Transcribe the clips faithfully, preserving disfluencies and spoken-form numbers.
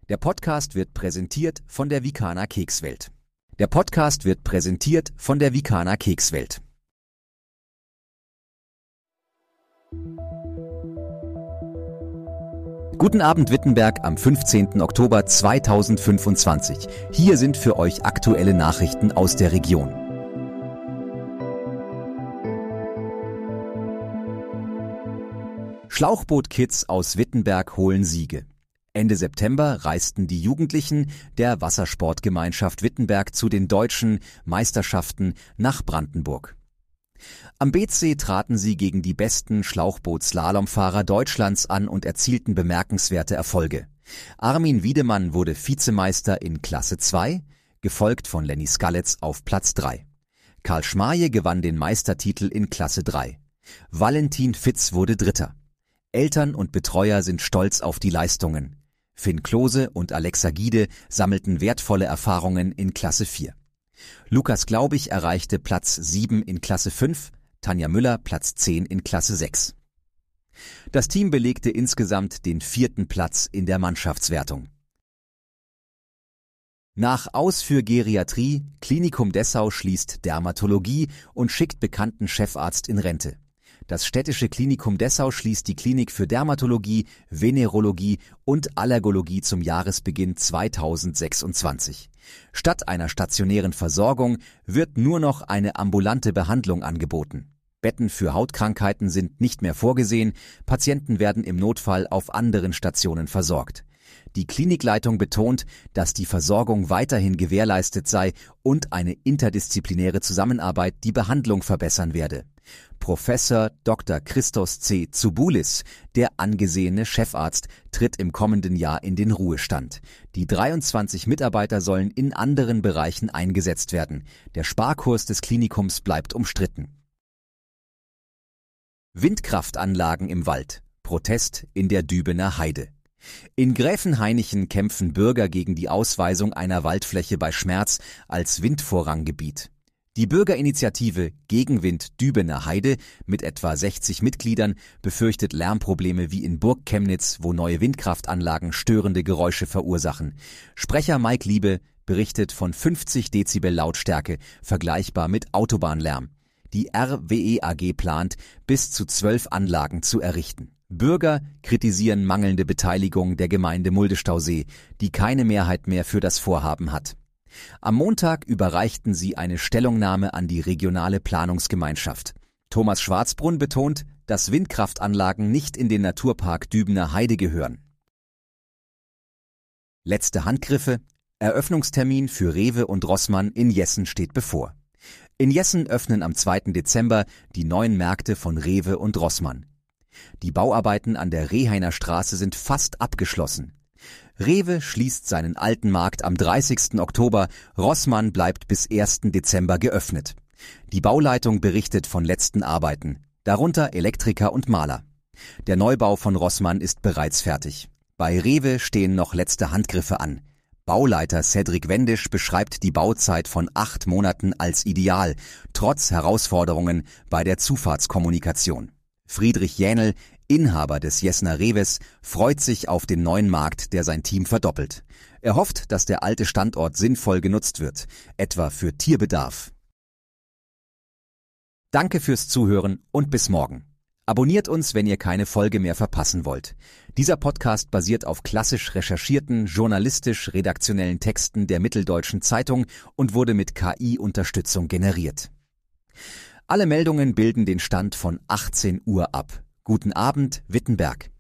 Der Podcast wird präsentiert von der Vikana Kekswelt. Der Podcast wird präsentiert von der Vikana Kekswelt. Guten Abend Wittenberg am fünfzehnten Oktober zweitausendfünfundzwanzig. Hier sind für euch aktuelle Nachrichten aus der Region. Schlauchboot-Kids aus Wittenberg holen Siege. Ende September reisten die Jugendlichen der Wassersportgemeinschaft Wittenberg zu den deutschen Meisterschaften nach Brandenburg. Am Beetsee traten sie gegen die besten Schlauchboot-Slalomfahrer Deutschlands an und erzielten bemerkenswerte Erfolge. Armin Wiedemann wurde Vizemeister in Klasse zwei, gefolgt von Lenny Skalitz auf Platz drei. Karl Schmaje gewann den Meistertitel in Klasse drei. Valentin Fitz wurde Dritter. Eltern und Betreuer sind stolz auf die Leistungen. Finn Klose und Alexa Giede sammelten wertvolle Erfahrungen in Klasse vier. Lukas Glaubig erreichte Platz sieben in Klasse fünf, Tanja Müller Platz zehn in Klasse sechs. Das Team belegte insgesamt den vierten Platz in der Mannschaftswertung. Nach Aus für Geriatrie, Klinikum Dessau schließt Dermatologie und schickt bekannten Chefarzt in Rente. Das städtische Klinikum Dessau schließt die Klinik für Dermatologie, Venerologie und Allergologie zum Jahresbeginn zweitausendsechsundzwanzig. Statt einer stationären Versorgung wird nur noch eine ambulante Behandlung angeboten. Betten für Hautkrankheiten sind nicht mehr vorgesehen, Patienten werden im Notfall auf anderen Stationen versorgt. Die Klinikleitung betont, dass die Versorgung weiterhin gewährleistet sei und eine interdisziplinäre Zusammenarbeit die Behandlung verbessern werde. Professor Doktor Christos C. Zuboulis, der angesehene Chefarzt, tritt im kommenden Jahr in den Ruhestand. Die dreiundzwanzig Mitarbeiter sollen in anderen Bereichen eingesetzt werden. Der Sparkurs des Klinikums bleibt umstritten. Windkraftanlagen im Wald. Protest in der Dübener Heide. In Gräfenhainichen kämpfen Bürger gegen die Ausweisung einer Waldfläche bei Schmerz als Windvorranggebiet. Die Bürgerinitiative Gegenwind Dübener Heide mit etwa sechzig Mitgliedern befürchtet Lärmprobleme wie in Burg Chemnitz, wo neue Windkraftanlagen störende Geräusche verursachen. Sprecher Mike Liebe berichtet von fünfzig Dezibel Lautstärke, vergleichbar mit Autobahnlärm. Die R W E A G plant, bis zu zwölf Anlagen zu errichten. Bürger kritisieren mangelnde Beteiligung der Gemeinde Muldestausee, die keine Mehrheit mehr für das Vorhaben hat. Am Montag überreichten sie eine Stellungnahme an die regionale Planungsgemeinschaft. Thomas Schwarzbrunn betont, dass Windkraftanlagen nicht in den Naturpark Dübener Heide gehören. Letzte Handgriffe: Eröffnungstermin für Rewe und Rossmann in Jessen steht bevor. In Jessen öffnen am zweiten Dezember die neuen Märkte von Rewe und Rossmann. Die Bauarbeiten an der Rehainer Straße sind fast abgeschlossen. Rewe schließt seinen alten Markt am dreißigsten Oktober, Rossmann bleibt bis ersten Dezember geöffnet. Die Bauleitung berichtet von letzten Arbeiten, darunter Elektriker und Maler. Der Neubau von Rossmann ist bereits fertig. Bei Rewe stehen noch letzte Handgriffe an. Bauleiter Cedric Wendisch beschreibt die Bauzeit von acht Monaten als ideal, trotz Herausforderungen bei der Zufahrtskommunikation. Friedrich Jähnl, Inhaber des Jessener Rewes, freut sich auf den neuen Markt, der sein Team verdoppelt. Er hofft, dass der alte Standort sinnvoll genutzt wird, etwa für Tierbedarf. Danke fürs Zuhören und bis morgen. Abonniert uns, wenn ihr keine Folge mehr verpassen wollt. Dieser Podcast basiert auf klassisch recherchierten, journalistisch-redaktionellen Texten der Mitteldeutschen Zeitung und wurde mit K I-Unterstützung generiert. Alle Meldungen bilden den Stand von achtzehn Uhr ab. Guten Abend, Wittenberg.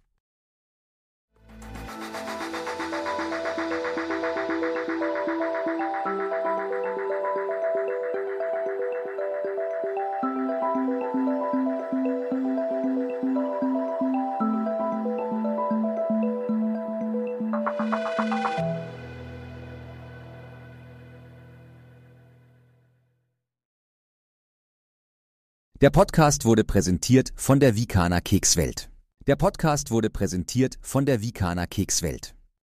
Der Podcast wurde präsentiert von der Vikana Kekswelt. Der Podcast wurde präsentiert von der Vikana Kekswelt.